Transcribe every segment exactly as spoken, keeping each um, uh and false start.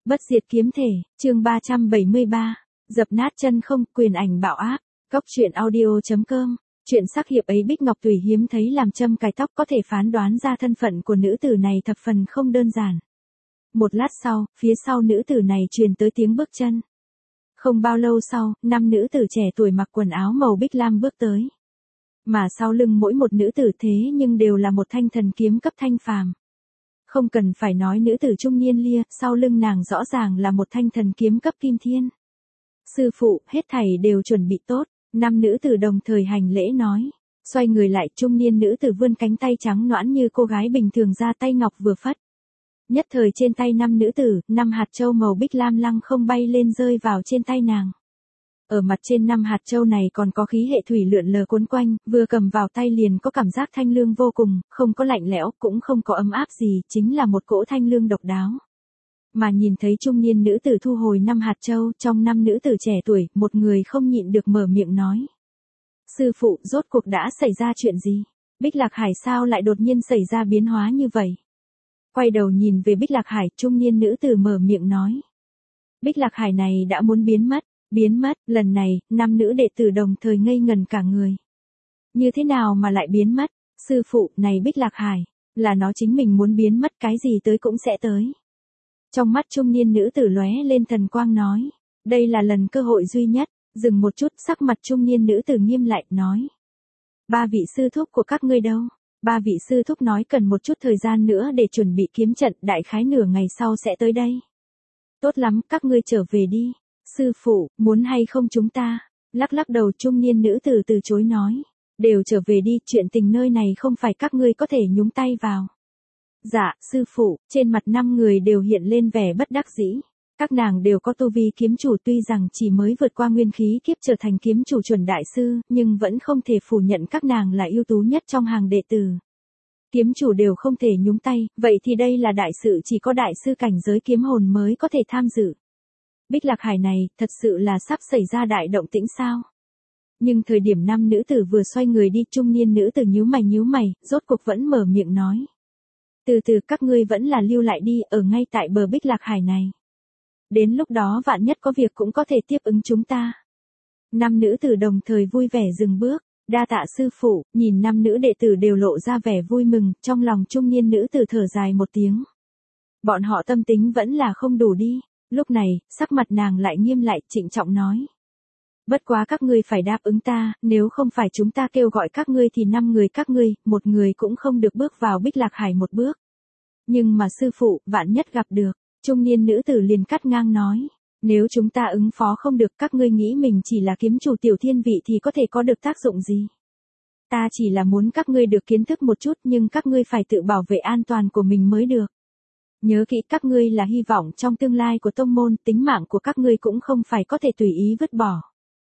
Bất diệt kiếm thể, chương ba trăm bảy mươi ba, dập nát chân không, quyền ảnh bạo áp, Cóc truyện audio chấm com. Chuyện sắc hiệp ấy Bích Ngọc Tùy hiếm thấy làm châm cài tóc có thể phán đoán ra thân phận của nữ tử này thập phần không đơn giản. Một lát sau, phía sau nữ tử này truyền tới tiếng bước chân. Không bao lâu sau, năm nữ tử trẻ tuổi mặc quần áo màu bích lam bước tới. Mà sau lưng mỗi một nữ tử thế nhưng đều là một thanh thần kiếm cấp thanh phàm. Không cần phải nói nữ tử trung niên lia, sau lưng nàng rõ ràng là một thanh thần kiếm cấp kim thiên. Sư phụ, hết thảy đều chuẩn bị tốt, năm nữ tử đồng thời hành lễ nói. Xoay người lại, trung niên nữ tử vươn cánh tay trắng nõn như cô gái bình thường ra tay ngọc vừa phất. Nhất thời trên tay năm nữ tử, năm hạt châu màu bích lam lăng không bay lên rơi vào trên tay nàng. Ở mặt trên năm hạt châu này còn có khí hệ thủy lượn lờ cuốn quanh, vừa cầm vào tay liền có cảm giác thanh lương vô cùng, không có lạnh lẽo, cũng không có ấm áp gì, chính là một cỗ thanh lương độc đáo. Mà nhìn thấy trung niên nữ tử thu hồi năm hạt châu, trong năm nữ tử trẻ tuổi, một người không nhịn được mở miệng nói. Sư phụ, rốt cuộc đã xảy ra chuyện gì? Bích Lạc Hải sao lại đột nhiên xảy ra biến hóa như vậy? Quay đầu nhìn về Bích Lạc Hải, trung niên nữ tử mở miệng nói. Bích Lạc Hải này đã muốn biến mất. Biến mất, lần này, năm nữ đệ tử đồng thời ngây ngần cả người. Như thế nào mà lại biến mất? Sư phụ, này Bích Lạc Hải, là nó chính mình muốn biến mất, cái gì tới cũng sẽ tới. Trong mắt trung niên nữ tử lóe lên thần quang nói. Đây là lần cơ hội duy nhất, dừng một chút, sắc mặt trung niên nữ tử nghiêm lại, nói. Ba vị sư thúc của các ngươi đâu? Ba vị sư thúc nói cần một chút thời gian nữa để chuẩn bị kiếm trận, đại khái nửa ngày sau sẽ tới đây. Tốt lắm, các ngươi trở về đi. Sư phụ, muốn hay không chúng ta? Lắc lắc đầu trung niên nữ tử từ chối nói. Đều trở về đi, chuyện tình nơi này không phải các ngươi có thể nhúng tay vào. Dạ, sư phụ, trên mặt năm người đều hiện lên vẻ bất đắc dĩ. Các nàng đều có tu vi kiếm chủ, tuy rằng chỉ mới vượt qua nguyên khí kiếp trở thành kiếm chủ chuẩn đại sư, nhưng vẫn không thể phủ nhận các nàng là ưu tú nhất trong hàng đệ tử. Kiếm chủ đều không thể nhúng tay, vậy thì đây là đại sự chỉ có đại sư cảnh giới kiếm hồn mới có thể tham dự. Bích Lạc Hải này, thật sự là sắp xảy ra đại động tĩnh sao? Nhưng thời điểm năm nữ tử vừa xoay người đi, trung niên nữ tử nhíu mày nhíu mày, rốt cuộc vẫn mở miệng nói. Từ từ các ngươi vẫn là lưu lại đi, ở ngay tại bờ Bích Lạc Hải này. Đến lúc đó vạn nhất có việc cũng có thể tiếp ứng chúng ta. Năm nữ tử đồng thời vui vẻ dừng bước, đa tạ sư phụ, nhìn năm nữ đệ tử đều lộ ra vẻ vui mừng, trong lòng trung niên nữ tử thở dài một tiếng. Bọn họ tâm tính vẫn là không đủ đi. Lúc này, sắc mặt nàng lại nghiêm lại, trịnh trọng nói. Bất quá các ngươi phải đáp ứng ta, nếu không phải chúng ta kêu gọi các ngươi thì năm người các ngươi, một người cũng không được bước vào Bích Lạc Hải một bước. Nhưng mà sư phụ, vạn nhất gặp được, trung niên nữ tử liền cắt ngang nói. Nếu chúng ta ứng phó không được, các ngươi nghĩ mình chỉ là kiếm chủ tiểu thiên vị thì có thể có được tác dụng gì? Ta chỉ là muốn các ngươi được kiến thức một chút, nhưng các ngươi phải tự bảo vệ an toàn của mình mới được. Nhớ kỹ, các ngươi là hy vọng trong tương lai của tông môn, tính mạng của các ngươi cũng không phải có thể tùy ý vứt bỏ.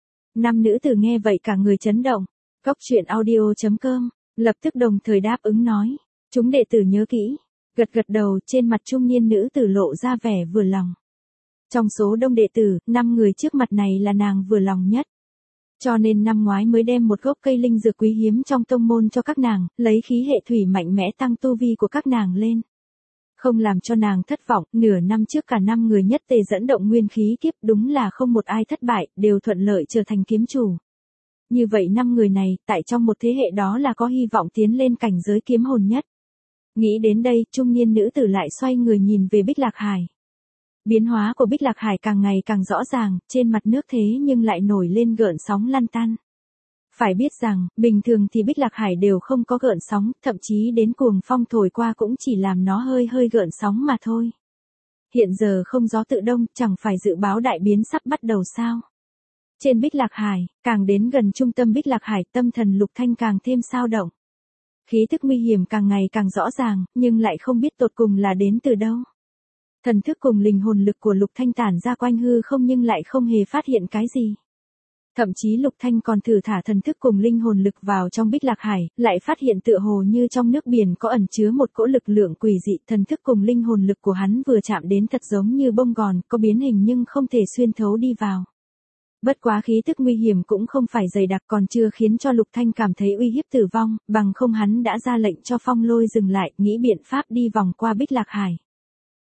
Năm nữ tử nghe vậy cả người chấn động. Cóc truyện audio chấm com, lập tức đồng thời đáp ứng nói. Chúng đệ tử nhớ kỹ. Gật gật đầu, trên mặt trung niên nữ tử lộ ra vẻ vừa lòng. Trong số đông đệ tử, năm người trước mặt này là nàng vừa lòng nhất. Cho nên năm ngoái mới đem một gốc cây linh dược quý hiếm trong tông môn cho các nàng, lấy khí hệ thủy mạnh mẽ tăng tu vi của các nàng lên. Không làm cho nàng thất vọng, nửa năm trước cả năm người nhất tề dẫn động nguyên khí kiếp, đúng là không một ai thất bại, đều thuận lợi trở thành kiếm chủ. Như vậy năm người này, tại trong một thế hệ đó là có hy vọng tiến lên cảnh giới kiếm hồn nhất. Nghĩ đến đây, trung niên nữ tử lại xoay người nhìn về Bích Lạc Hải. Biến hóa của Bích Lạc Hải càng ngày càng rõ ràng, trên mặt nước thế nhưng lại nổi lên gợn sóng lăn tăn. Phải biết rằng, bình thường thì Bích Lạc Hải đều không có gợn sóng, thậm chí đến cuồng phong thổi qua cũng chỉ làm nó hơi hơi gợn sóng mà thôi. Hiện giờ không gió tự đông, chẳng phải dự báo đại biến sắp bắt đầu sao? Trên Bích Lạc Hải, càng đến gần trung tâm Bích Lạc Hải, tâm thần Lục Thanh càng thêm sao động. Khí thức nguy hiểm càng ngày càng rõ ràng, nhưng lại không biết tột cùng là đến từ đâu. Thần thức cùng linh hồn lực của Lục Thanh tản ra quanh hư không nhưng lại không hề phát hiện cái gì. Thậm chí Lục Thanh còn thử thả thần thức cùng linh hồn lực vào trong Bích Lạc Hải, lại phát hiện tựa hồ như trong nước biển có ẩn chứa một cỗ lực lượng quỷ dị, thần thức cùng linh hồn lực của hắn vừa chạm đến thật giống như bông gòn, có biến hình nhưng không thể xuyên thấu đi vào. Bất quá khí tức nguy hiểm cũng không phải dày đặc, còn chưa khiến cho Lục Thanh cảm thấy uy hiếp tử vong, bằng không hắn đã ra lệnh cho phong lôi dừng lại, nghĩ biện pháp đi vòng qua Bích Lạc Hải.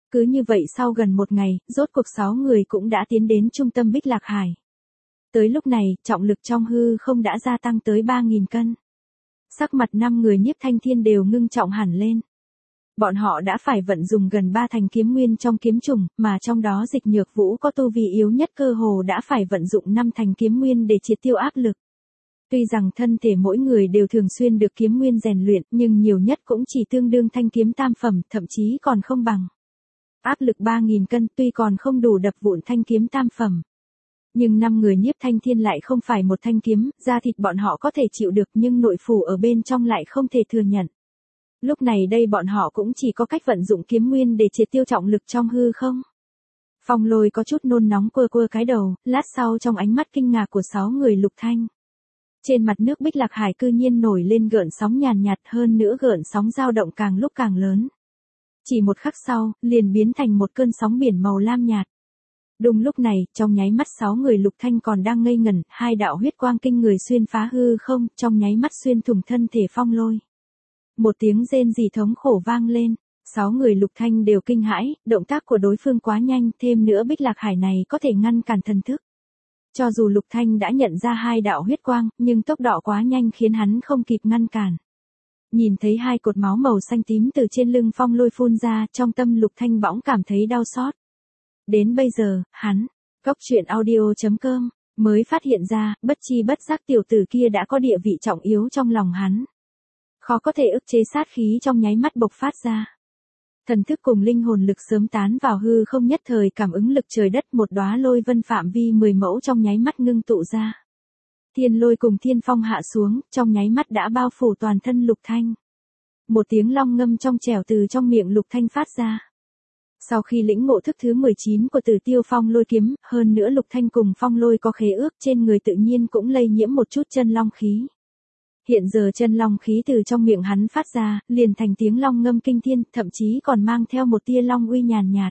Cứ như vậy sau gần một ngày, rốt cuộc sáu người cũng đã tiến đến trung tâm Bích Lạc Hải. Tới lúc này, trọng lực trong hư không đã gia tăng tới ba nghìn cân. Sắc mặt năm người Nhiếp Thanh Thiên đều ngưng trọng hẳn lên. Bọn họ đã phải vận dùng gần ba thành kiếm nguyên trong kiếm trùng, mà trong đó Dịch Nhược Vũ có tu vi yếu nhất cơ hồ đã phải vận dụng năm thành kiếm nguyên để triệt tiêu áp lực. Tuy rằng thân thể mỗi người đều thường xuyên được kiếm nguyên rèn luyện, nhưng nhiều nhất cũng chỉ tương đương thanh kiếm tam phẩm, thậm chí còn không bằng. Áp lực ba nghìn cân tuy còn không đủ đập vụn thanh kiếm tam phẩm. Nhưng năm người Nhiếp Thanh Thiên lại không phải một thanh kiếm, da thịt bọn họ có thể chịu được nhưng nội phủ ở bên trong lại không thể thừa nhận. Lúc này đây bọn họ cũng chỉ có cách vận dụng kiếm nguyên để triệt tiêu trọng lực trong hư không. Phong Lôi có chút nôn nóng quơ quơ cái đầu, lát sau trong ánh mắt kinh ngạc của sáu người Lục Thanh. Trên mặt nước Bích Lạc Hải cư nhiên nổi lên gợn sóng nhàn nhạt, hơn nữa gợn sóng dao động càng lúc càng lớn. Chỉ một khắc sau, liền biến thành một cơn sóng biển màu lam nhạt. Đúng lúc này, trong nháy mắt sáu người Lục Thanh còn đang ngây ngẩn, hai đạo huyết quang kinh người xuyên phá hư không, trong nháy mắt xuyên thủng thân thể Phong Lôi. Một tiếng rên rỉ thống khổ vang lên, sáu người Lục Thanh đều kinh hãi, động tác của đối phương quá nhanh, thêm nữa Bích Lạc Hải này có thể ngăn cản thần thức. Cho dù Lục Thanh đã nhận ra hai đạo huyết quang, nhưng tốc độ quá nhanh khiến hắn không kịp ngăn cản. Nhìn thấy hai cột máu màu xanh tím từ trên lưng Phong Lôi phun ra, trong tâm Lục Thanh bỗng cảm thấy đau xót. Đến bây giờ, hắn, Cốc Truyện Audio chấm com, mới phát hiện ra, bất chi bất giác tiểu tử kia đã có địa vị trọng yếu trong lòng hắn. Khó có thể ức chế sát khí trong nháy mắt bộc phát ra. Thần thức cùng linh hồn lực sớm tán vào hư không, nhất thời cảm ứng lực trời đất, một đóa lôi vân phạm vi mười mẫu trong nháy mắt ngưng tụ ra. Thiên lôi cùng thiên phong hạ xuống, trong nháy mắt đã bao phủ toàn thân Lục Thanh. Một tiếng long ngâm trong trẻo từ trong miệng Lục Thanh phát ra. Sau khi lĩnh ngộ thức thứ mười chín của Tử Tiêu Phong Lôi kiếm, hơn nữa Lục Thanh cùng Phong Lôi có khế ước, trên người tự nhiên cũng lây nhiễm một chút chân long khí. Hiện giờ chân long khí từ trong miệng hắn phát ra, liền thành tiếng long ngâm kinh thiên, thậm chí còn mang theo một tia long uy nhàn nhạt.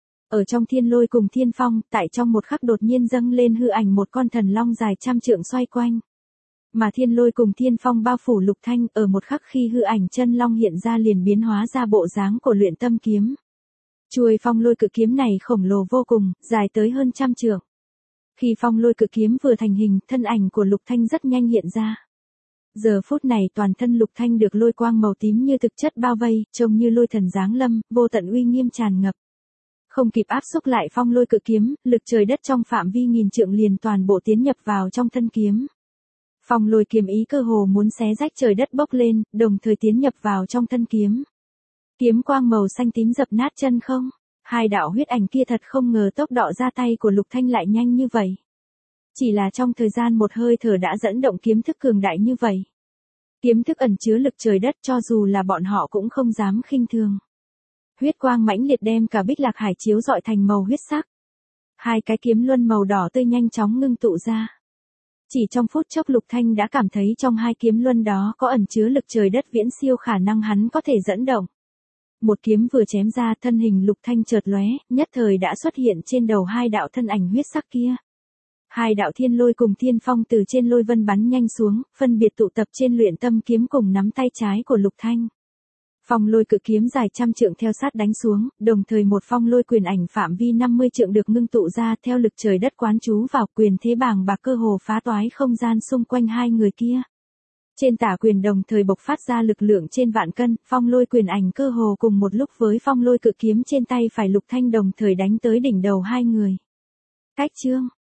Ở trong thiên lôi cùng thiên phong, tại trong một khắc đột nhiên dâng lên hư ảnh một con thần long dài trăm trượng xoay quanh. Mà thiên lôi cùng thiên phong bao phủ Lục Thanh, ở một khắc khi hư ảnh chân long hiện ra liền biến hóa ra bộ dáng của Luyện Tâm kiếm. Chuôi phong lôi cự kiếm này khổng lồ vô cùng, dài tới hơn trăm trượng. Khi phong lôi cự kiếm vừa thành hình, thân ảnh của Lục Thanh rất nhanh hiện ra. Giờ phút này toàn thân Lục Thanh được lôi quang màu tím như thực chất bao vây, trông như lôi thần giáng lâm, vô tận uy nghiêm tràn ngập. Không kịp áp xúc lại phong lôi cự kiếm, lực trời đất trong phạm vi nghìn trượng liền toàn bộ tiến nhập vào trong thân kiếm. Phong lôi kiếm ý cơ hồ muốn xé rách trời đất bốc lên, đồng thời tiến nhập vào trong thân kiếm. Kiếm quang màu xanh tím dập nát chân không. Hai đạo huyết ảnh kia thật không ngờ tốc độ ra tay của Lục Thanh lại nhanh như vậy. Chỉ là trong thời gian một hơi thở đã dẫn động kiếm thức cường đại như vậy. Kiếm thức ẩn chứa lực trời đất, cho dù là bọn họ cũng không dám khinh thường. Huyết quang mãnh liệt đem cả Bích Lạc Hải chiếu rọi thành màu huyết sắc. Hai cái kiếm luân màu đỏ tươi nhanh chóng ngưng tụ ra. Chỉ trong phút chốc Lục Thanh đã cảm thấy trong hai kiếm luân đó có ẩn chứa lực trời đất viễn siêu khả năng hắn có thể dẫn động. Một kiếm vừa chém ra, thân hình Lục Thanh chợt lóe, nhất thời đã xuất hiện trên đầu hai đạo thân ảnh huyết sắc kia. Hai đạo thiên lôi cùng thiên phong từ trên lôi vân bắn nhanh xuống, phân biệt tụ tập trên Luyện Tâm kiếm cùng nắm tay trái của Lục Thanh. Phong lôi cự kiếm dài trăm trượng theo sát đánh xuống, đồng thời một phong lôi quyền ảnh phạm vi năm mươi trượng được ngưng tụ ra, theo lực trời đất quán chú vào, quyền thế bàng bạc cơ hồ phá toái không gian xung quanh hai người kia. Trên tả quyền đồng thời bộc phát ra lực lượng trên vạn cân, phong lôi quyền ảnh cơ hồ cùng một lúc với phong lôi cự kiếm trên tay phải Lục Thanh đồng thời đánh tới đỉnh đầu hai người. Cách chương